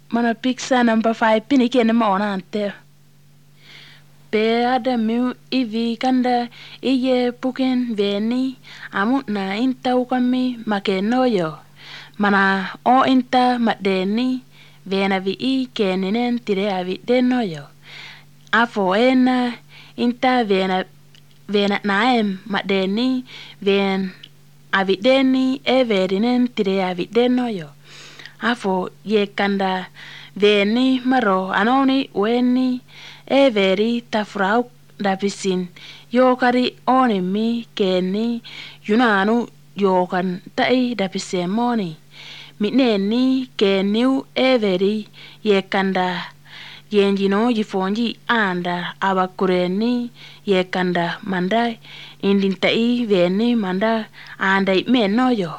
Mana pizza number 5 pini kene maona ante. Be ada miu ivi kanda iye puken veni amut na inta ukami makenoyo. Mana o inta madeni vena vi I keninen tire avi denoyo. Afo ena inta vena naem madeni ven avi deni verinen tire avi denoyo. Afo ye kanda veni maro anoni weni veri tafrau dapisin yokari oni mi keni yunanu yokan tai dapisemoni mineni keniu veri ye kanda yenjino jifonji anda abakureni ye kanda manda indintai veni manda andai menoyo.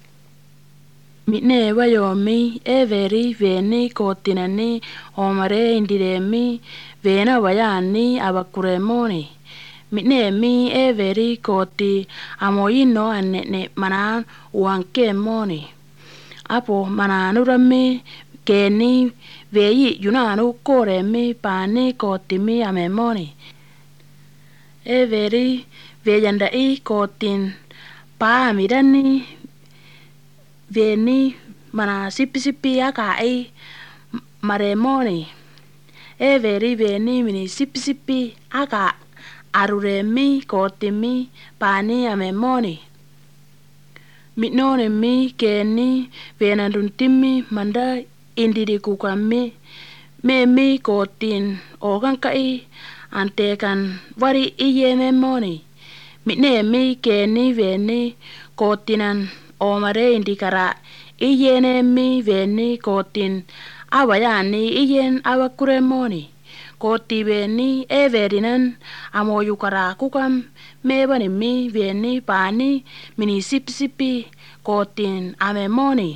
Mine wayomi veri veni kotinani omare indiremi vena wayani abakuremoni. Mine mi veri koti amoyino anene manan uanke moni. Apo mananurami keni veyi yunanu koremi pani kotimi amemoni. Veri veyandai kotin paamirani veni mana sipi akai maremoni. Veri veni mini sipi aka aruremi kotimi pani amemoni. Mitnone mi keni venanduntimi manda indiri kukami mi kotin ogankai antekan vari iye memoni. Mitne mi keni veni kotinan omare indikara iyene mi veni kotin awayani iyen awakuremoni. Koti veni verinan amoyukara kukam mebani mi veni pani mini sipi kotin amemoni.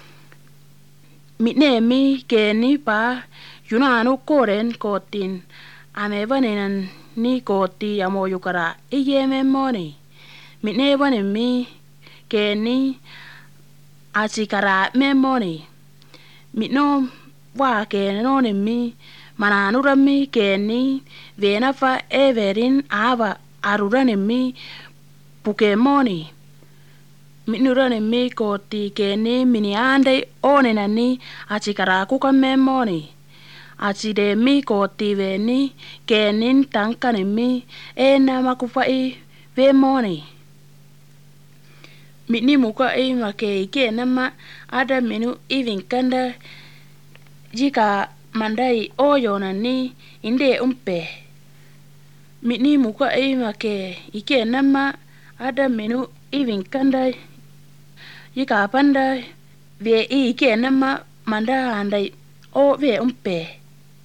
Mitne mi keni pa yunanu koren kotin amebaninan ni koti amoyukara iye memoni. Mitne bani mi keni asikara memoni. Mitno wa kenone mi mananurami keni venafa everin ava arurane mi pukemoni. Mitnurane mi koti keni mini ande onenani asikara kukamemoni. Aside mi koti veni kenin tankane mi makufai vemoni. Mitni muka make ike nama ada minu ivinkanda jika mandai oyonani inde umpe. Mitni muka make ike nama ada minu ivinkanda jika panda ve ike nama manda andai o ve umpe.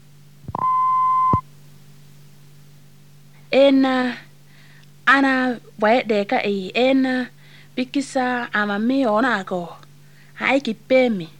Ena ana waedeka ena pikisa amami onako haiki pemi